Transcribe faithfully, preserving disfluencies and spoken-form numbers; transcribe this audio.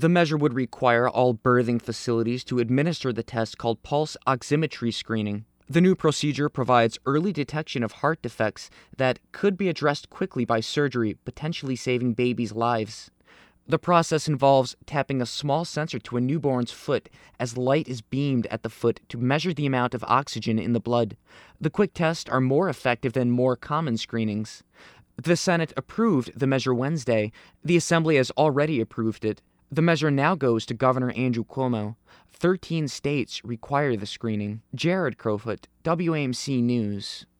The measure would require all birthing facilities to administer the test called pulse oximetry screening. The new procedure provides early detection of heart defects that could be addressed quickly by surgery, potentially saving babies' lives. The process involves tapping a small sensor to a newborn's foot as light is beamed at the foot to measure the amount of oxygen in the blood. The quick tests are more effective than more common screenings. The Senate approved the measure Wednesday. The Assembly has already approved it. The measure now goes to Governor Andrew Cuomo. Thirteen states require the screening. Jared Crowfoot, W A M C News.